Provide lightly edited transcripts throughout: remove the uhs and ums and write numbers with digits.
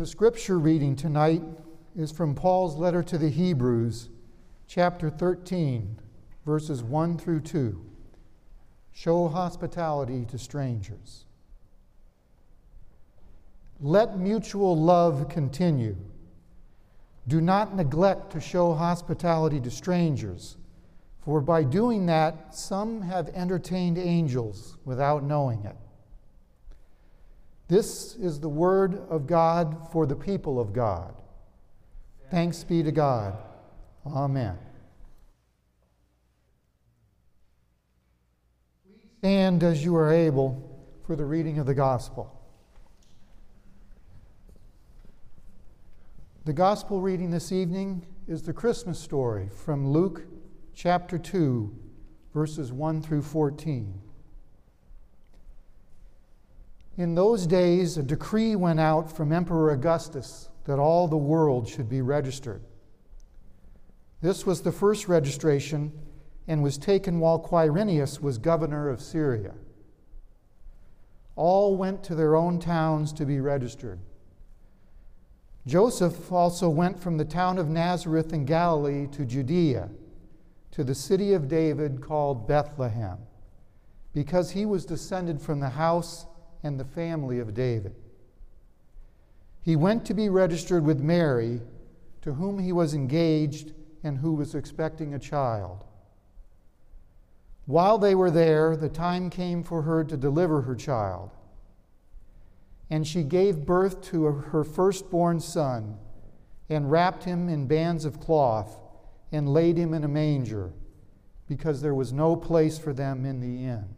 The scripture reading tonight is from Paul's letter to the Hebrews, chapter 13, verses 1 through 2. Show hospitality to strangers. Let mutual love continue. Do not neglect to show hospitality to strangers, for by doing that, some have entertained angels without knowing it. This is the word of God for the people of God. Thanks be to God. Amen. Please stand as you are able for the reading of the gospel. The gospel reading this evening is the Christmas story from Luke chapter 2, verses 1 through 14. In those days, a decree went out from Emperor Augustus that all the world should be registered. This was the first registration and was taken while Quirinius was governor of Syria. All went to their own towns to be registered. Joseph also went from the town of Nazareth in Galilee to Judea, to the city of David called Bethlehem, because he was descended from the house and the family of David. He went to be registered with Mary, to whom he was engaged and who was expecting a child. While they were there, the time came for her to deliver her child. And she gave birth to her firstborn son, and wrapped him in bands of cloth, and laid him in a manger, because there was no place for them in the inn.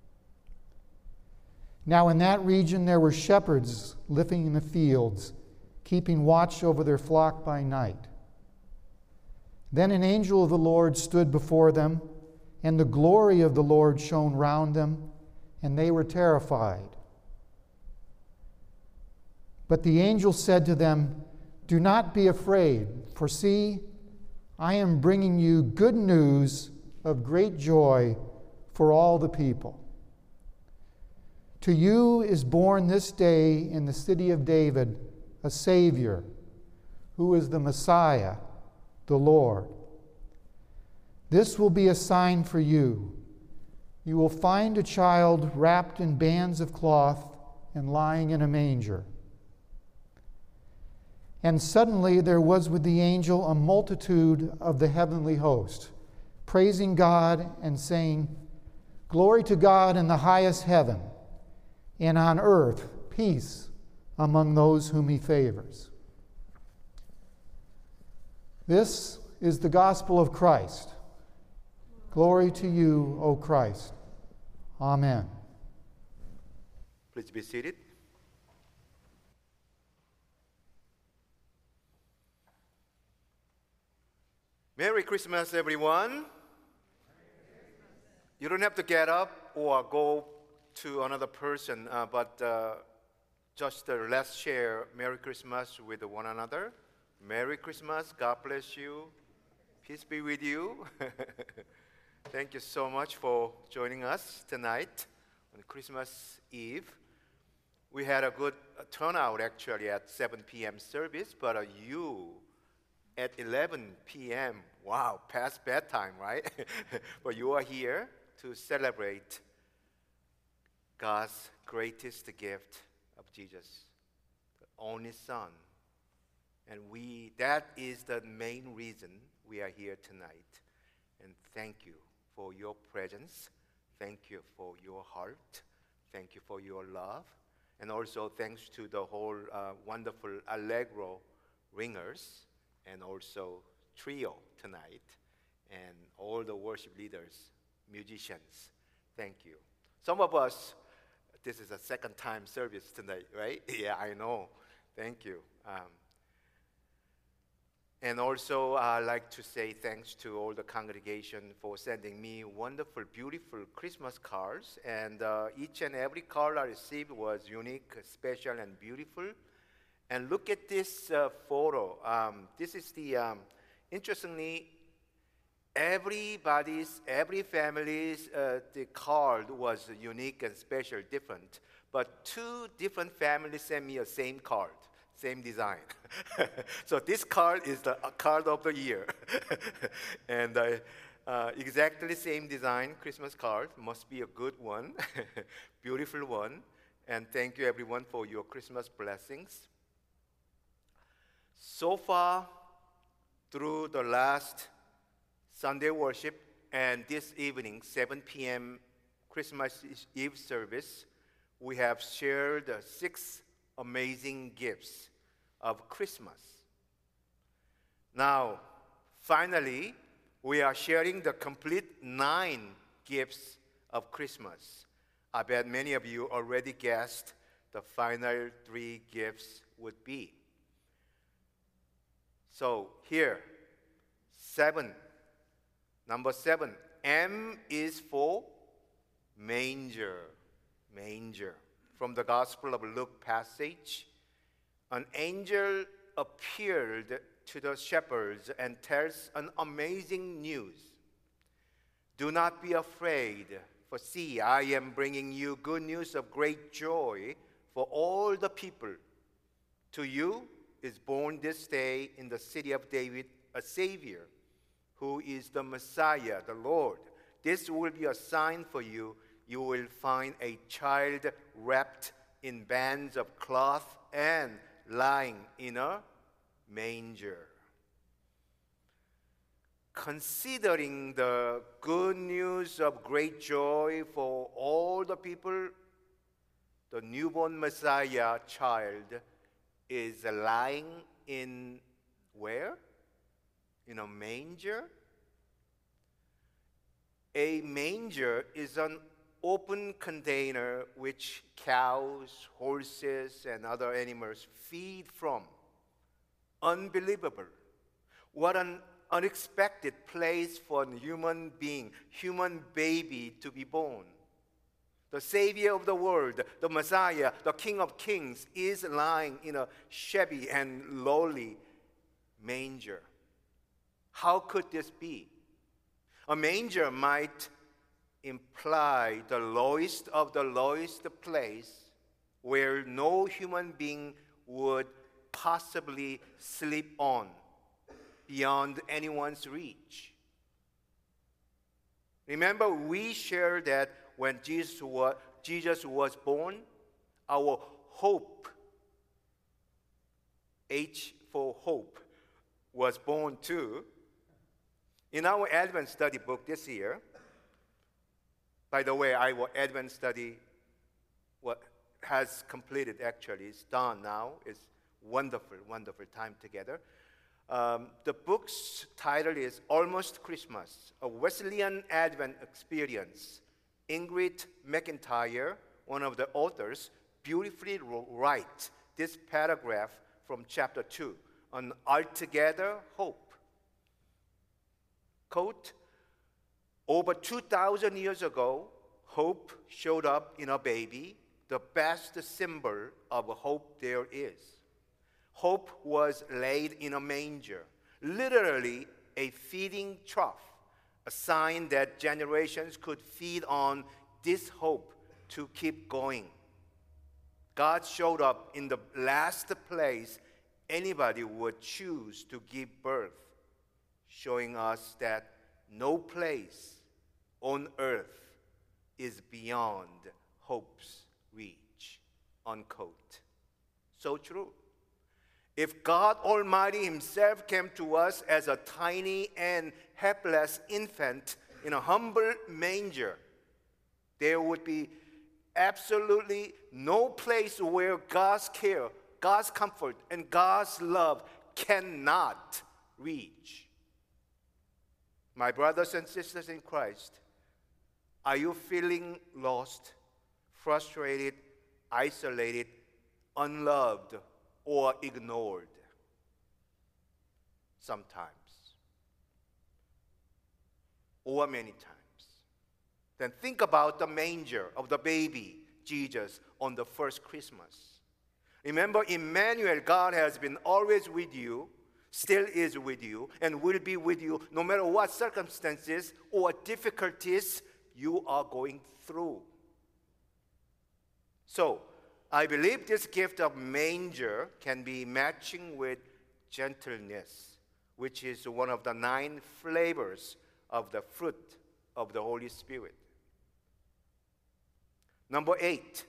Now in that region there were shepherds living in the fields, keeping watch over their flock by night. Then an angel of the Lord stood before them, and the glory of the Lord shone round them, and they were terrified. But the angel said to them, "Do not be afraid, for see, I am bringing you good news of great joy for all the people. To you is born this day in the city of David a Savior, who is the Messiah, the Lord. This will be a sign for you. You will find a child wrapped in bands of cloth and lying in a manger." And suddenly there was with the angel a multitude of the heavenly host, praising God and saying, "Glory to God in the highest heaven, and on earth peace among those whom he favors." This is the gospel of Christ. Glory to you, O Christ. Amen. Please be seated. Merry Christmas, everyone. You don't have to get up or go to another person, but just let's share Merry Christmas with one another. Merry Christmas. God bless you. Peace be with you. Thank you so much for joining us tonight on Christmas Eve. We had a good turnout actually at 7 p.m. service, but you at 11 p.m., wow, past bedtime, right? But you are here to celebrate God's greatest gift of Jesus, the only Son. And that is the main reason we are here tonight. And thank you for your presence. Thank you for your heart. Thank you for your love. And also thanks to the whole wonderful Allegro ringers and also trio tonight, and all the worship leaders, musicians. Thank you. Some of us, this is a second time service tonight, right? Yeah, I know. Thank you. And also, I'd like to say thanks to all the congregation for sending me wonderful, beautiful Christmas cards. And each and every card I received was unique, special, and beautiful. And look at this photo. This is the, interestingly, every family's, the card was unique and special, different. But two different families sent me the same card. same design. So this card is the card of the year. And exactly same design, Christmas card. Must be a good one, beautiful one. And thank you everyone for your Christmas blessings. So far, through the last Sunday worship and this evening, 7 p.m. Christmas Eve service, we have shared 6 amazing gifts of Christmas. Now, finally, we are sharing the complete 9 gifts of Christmas. I bet many of you already guessed the final 3 gifts would be. So here, 7. Number 7, M is for manger. Manger. From the Gospel of Luke passage, an angel appeared to the shepherds and tells an amazing news. Do not be afraid, for see, I am bringing you good news of great joy for all the people. To you is born this day in the city of David a Savior, who is the Messiah, the Lord. This will be a sign for you. You will find a child wrapped in bands of cloth and lying in a manger. Considering the good news of great joy for all the people, the newborn Messiah child is lying in where? In a manger. A manger is an open container which cows, horses, and other animals feed from. Unbelievable. What an unexpected place for a human being, human baby to be born. The Savior of the world, the Messiah, the King of Kings, is lying in a shabby and lowly manger. How could this be? A manger might imply the lowest of the lowest place where no human being would possibly sleep on, beyond anyone's reach. Remember, we shared that when Jesus was born, our hope, H for hope, was born too. In our Advent study book this year, by the way, our Advent study has completed actually. It's done now. It's wonderful, wonderful time together. The book's title is Almost Christmas, a Wesleyan Advent Experience. Ingrid McIntyre, one of the authors, beautifully writes this paragraph from chapter 2 on Altogether Hope. Quote, over 2,000 years ago, hope showed up in a baby, the best symbol of hope there is. Hope was laid in a manger, literally a feeding trough, a sign that generations could feed on this hope to keep going. God showed up in the last place anybody would choose to give birth, showing us that no place on earth is beyond hope's reach, unquote. So true. If God Almighty Himself came to us as a tiny and helpless infant in a humble manger, there would be absolutely no place where God's care, God's comfort, and God's love cannot reach. My brothers and sisters in Christ, are you feeling lost, frustrated, isolated, unloved, or ignored? Sometimes, or many times. Then think about the manger of the baby Jesus on the first Christmas. Remember, Emmanuel, God has been always with you, still is with you, and will be with you no matter what circumstances or difficulties you are going through. So, I believe this gift of manger can be matching with gentleness, which is one of the 9 flavors of the fruit of the Holy Spirit. Number 8.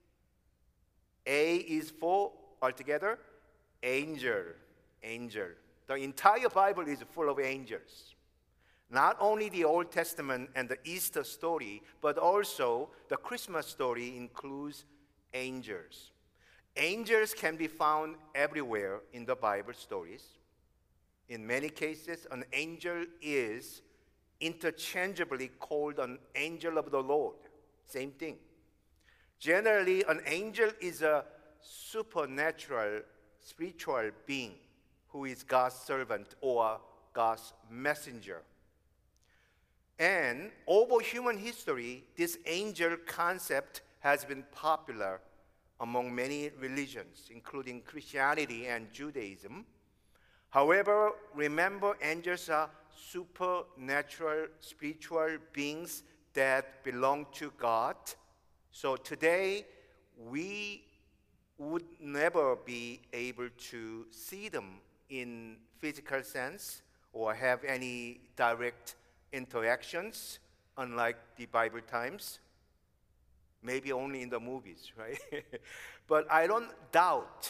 A is for, altogether, angel. Angel. The entire Bible is full of angels. Not only the Old Testament and the Easter story, but also the Christmas story includes angels. Angels can be found everywhere in the Bible stories. In many cases, an angel is interchangeably called an angel of the Lord. Same thing. Generally, an angel is a supernatural, spiritual being who is God's servant or God's messenger. And over human history, this angel concept has been popular among many religions, including Christianity and Judaism. However, remember, angels are supernatural, spiritual beings that belong to God. So today, we would never be able to see them in physical sense or have any direct interactions, unlike the Bible times. Maybe only in the movies, right? But I don't doubt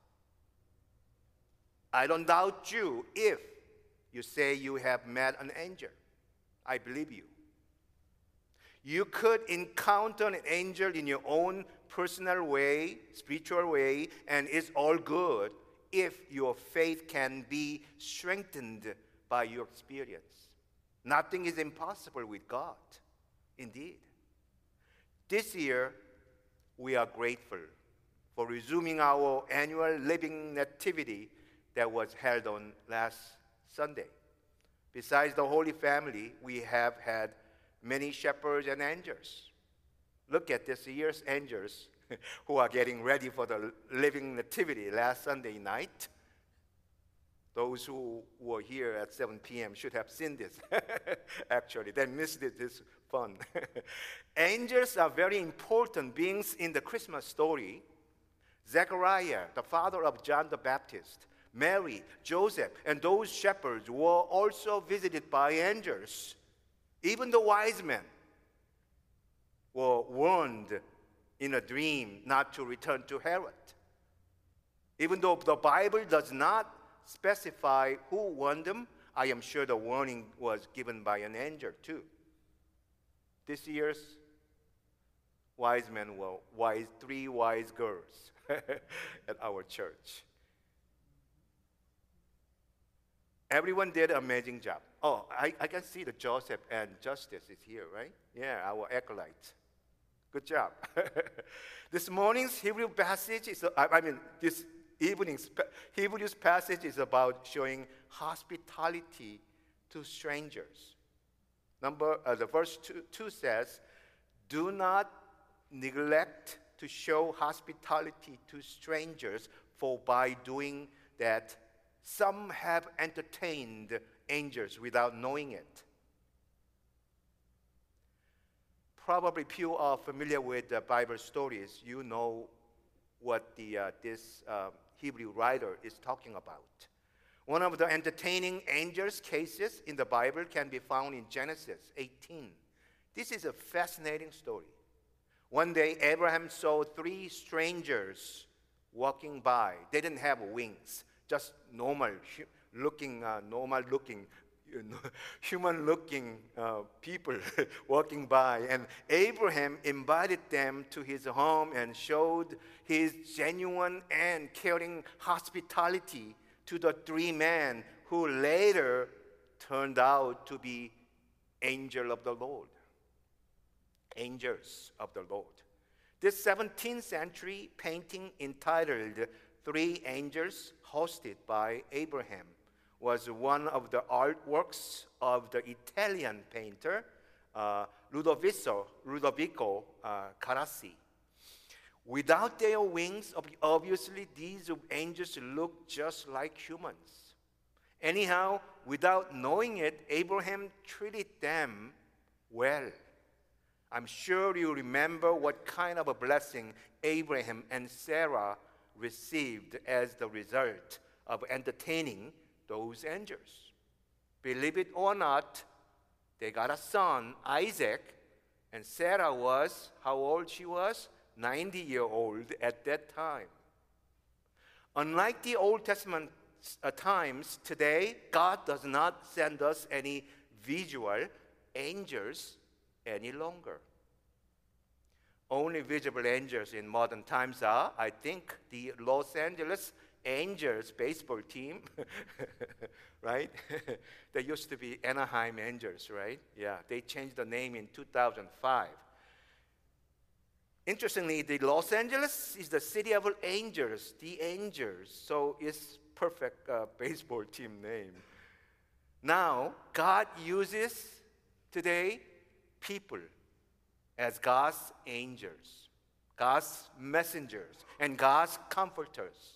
you if you say you have met an angel. I believe you. You could encounter an angel in your own personal way, spiritual way, and it's all good if your faith can be strengthened by your experience. Nothing is impossible with God, indeed. This year, we are grateful for resuming our annual Living Nativity that was held on last Sunday. Besides the Holy Family, we have had many shepherds and angels. Look at this year's angels who are getting ready for the Living Nativity last Sunday night. Those who were here at 7 p.m. should have seen this. Actually, they missed it. It's fun. Angels are very important beings in the Christmas story. Zechariah, the father of John the Baptist, Mary, Joseph, and those shepherds were also visited by angels. Even the wise men were warned in a dream not to return to Herod. Even though the Bible does not specify who warned them, I am sure the warning was given by an angel too. This year's wise men were 3 wise girls at our church. Everyone did an amazing job. Oh, I can see that Joseph and Justice is here, right? Yeah, our acolytes. Good job. This morning's Hebrew passage is, this evening's Hebrews passage is about showing hospitality to strangers. The verse 2 says, "Do not neglect to show hospitality to strangers, for by doing that, some have entertained angels without knowing it." Probably few are familiar with the Bible stories. You know what this Hebrew writer is talking about. One of the entertaining angels cases in the Bible can be found in Genesis 18. This is a fascinating story. One day, Abraham saw 3 strangers walking by. They didn't have wings, just normal-looking, human-looking people walking by. And Abraham invited them to his home and showed his genuine and caring hospitality to the 3 men who later turned out to be angels of the Lord. Angels of the Lord. This 17th century painting entitled 3 Angels Hosted by Abraham was one of the artworks of the Italian painter Ludovico Carracci. Without their wings, obviously these angels look just like humans. Anyhow, without knowing it, Abraham treated them well. I'm sure you remember what kind of a blessing Abraham and Sarah received as the result of entertaining those angels. Believe it or not, they got a son, Isaac, and Sarah was, how old she was? 90-year-old at that time. Unlike the Old Testament times, today, God does not send us any visual angels any longer. Only visible angels in modern times are, I think, the Los Angeles Angels baseball team, right? They used to be Anaheim Angels, right? Yeah, they changed the name in 2005. Interestingly, the Los Angeles is the city of angels, the angels. So it's perfect baseball team name. Now, God uses today people as God's angels, God's messengers, and God's comforters.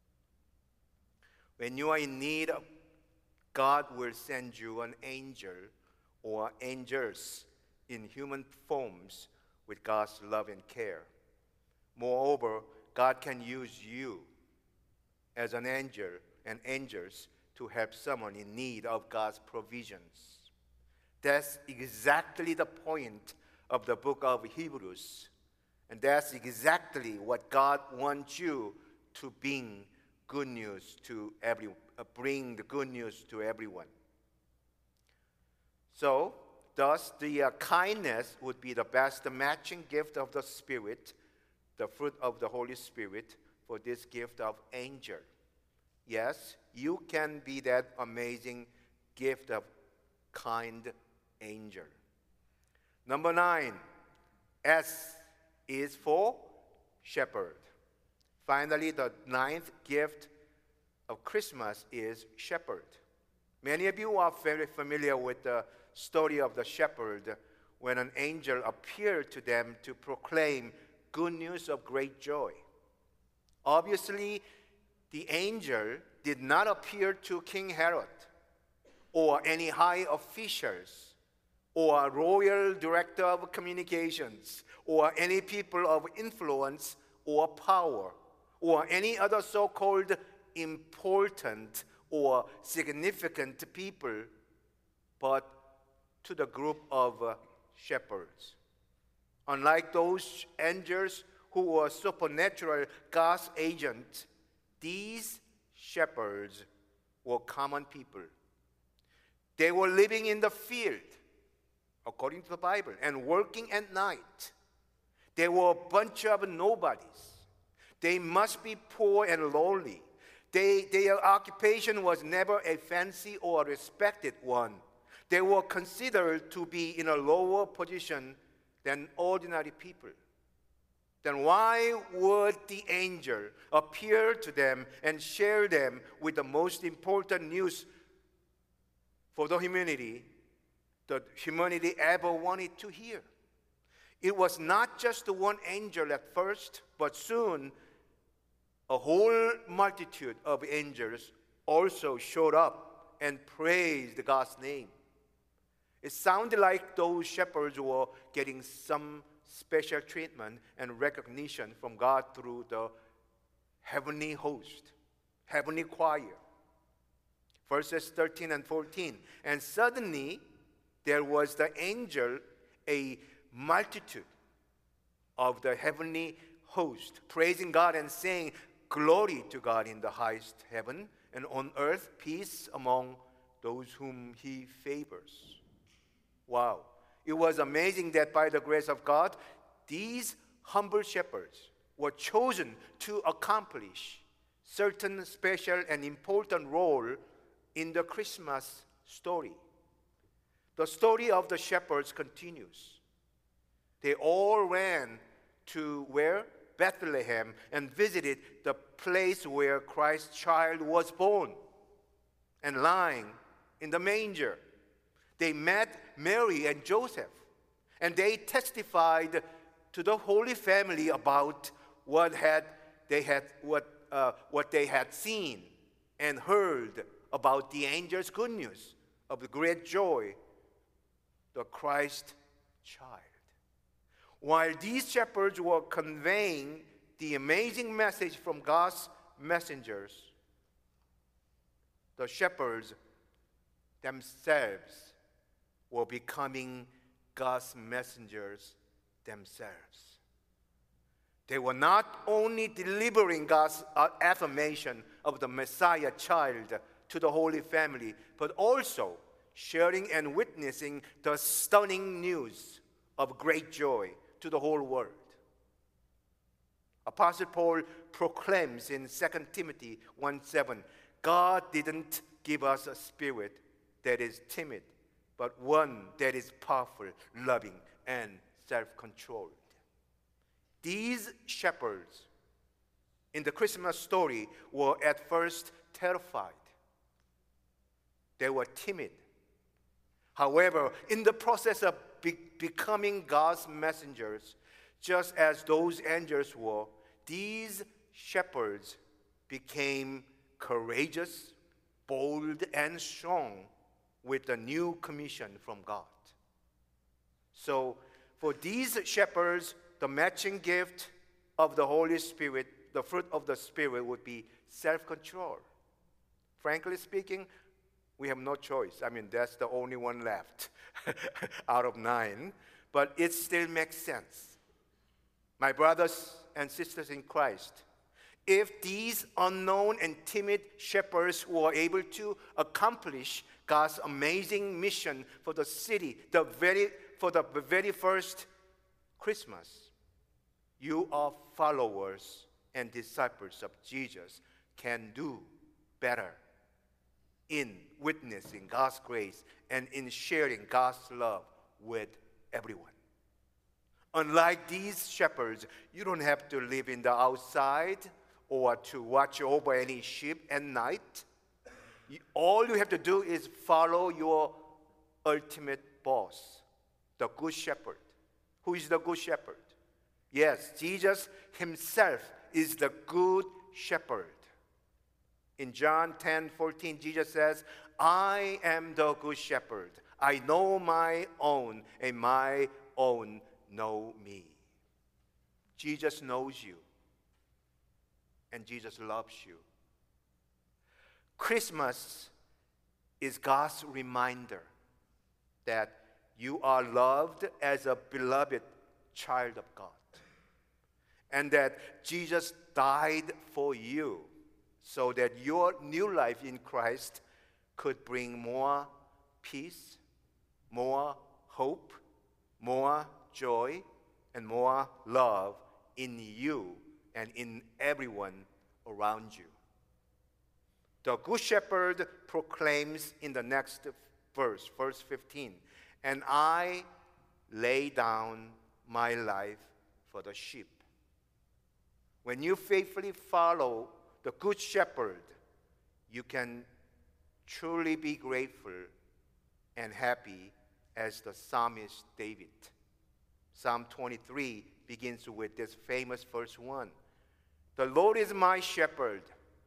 When you are in need, God will send you an angel or angels in human forms with God's love and care. Moreover, God can use you as an angel and angels to help someone in need of God's provisions. That's exactly the point of the book of Hebrews. And that's exactly what God wants you to bring good news to bring the good news to everyone. So, thus, the kindness would be the best matching gift of the Spirit, the fruit of the Holy Spirit, for this gift of angel. Yes, you can be that amazing gift of kind angel. Number 9, S is for shepherd. Finally, the 9th gift of Christmas is shepherd. Many of you are very familiar with the story of the shepherd when an angel appeared to them to proclaim good news of great joy. Obviously, the angel did not appear to King Herod or any high officials or a royal director of communications or any people of influence or power or any other so-called important or significant people, but to the group of shepherds. Unlike those angels who were supernatural God's agents, these shepherds were common people. They were living in the field, according to the Bible, and working at night. They were a bunch of nobodies. They must be poor and lowly. Their occupation was never a fancy or respected one. They were considered to be in a lower position than ordinary people. Then why would the angel appear to them and share them with the most important news for the humanity that humanity ever wanted to hear? It was not just the one angel at first, but soon a whole multitude of angels also showed up and praised God's name. It sounded like those shepherds were getting some special treatment and recognition from God through the heavenly host, heavenly choir. Verses 13 and 14. And suddenly there was the angel, a multitude of the heavenly host, praising God and saying, "Glory to God in the highest heaven, and on earth peace among those whom he favors." Wow. It was amazing that by the grace of God, these humble shepherds were chosen to accomplish certain special and important role in the Christmas story. The story of the shepherds continues. They all ran to where? Bethlehem, and visited the place where Christ's child was born and lying in the manger. They met Mary and Joseph, and they testified to the Holy Family about what they had seen and heard about the angel's good news of the great joy, the Christ child. While these shepherds were conveying the amazing message from God's messengers, the shepherds themselves were becoming God's messengers themselves. They were not only delivering God's affirmation of the Messiah child to the Holy Family, but also sharing and witnessing the stunning news of great joy to the whole world. Apostle Paul proclaims in 2 Timothy 1:7, God didn't give us a spirit that is timid, but one that is powerful, loving, and self-controlled. These shepherds in the Christmas story were at first terrified. They were timid. However, in the process of becoming God's messengers, just as those angels were, these shepherds became courageous, bold, and strong with a new commission from God. So, for these shepherds, the matching gift of the Holy Spirit, the fruit of the Spirit, would be self-control. Frankly speaking, we have no choice. I mean, that's the only one left out of 9, but it still makes sense. My brothers and sisters in Christ, if these unknown and timid shepherds were able to accomplish God's amazing mission for the city, for the very first Christmas, you are followers and disciples of Jesus can do better in witnessing God's grace and in sharing God's love with everyone. Unlike these shepherds, you don't have to live in the outside or to watch over any sheep at night. All you have to do is follow your ultimate boss, the Good Shepherd. Who is the Good Shepherd? Yes, Jesus himself is the Good Shepherd. In John 10:14, Jesus says, I am the Good Shepherd. I know my own, and my own know me. Jesus knows you, and Jesus loves you. Christmas is God's reminder that you are loved as a beloved child of God, and that Jesus died for you so that your new life in Christ could bring more peace, more hope, more joy, and more love in you and in everyone around you. The Good Shepherd proclaims in the next verse, verse 15, and I lay down my life for the sheep. When you faithfully follow the Good Shepherd, you can truly be grateful and happy as the psalmist David. Psalm 23 begins with this famous verse 1. The Lord is my shepherd,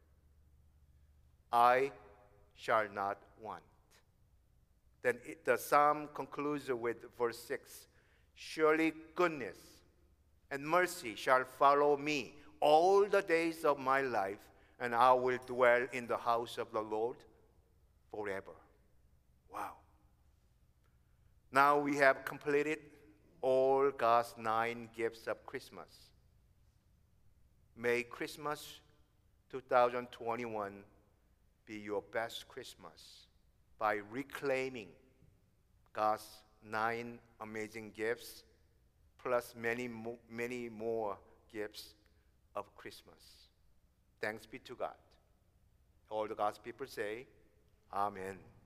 I shall not want. Then the psalm concludes with verse 6. Surely goodness and mercy shall follow me all the days of my life, and I will dwell in the house of the Lord forever. Wow. Now we have completed all God's 9 gifts of Christmas. May Christmas 2021 be your best Christmas by reclaiming God's 9 amazing gifts, plus many more gifts of Christmas. Thanks be to God. All the God's people say, Amen.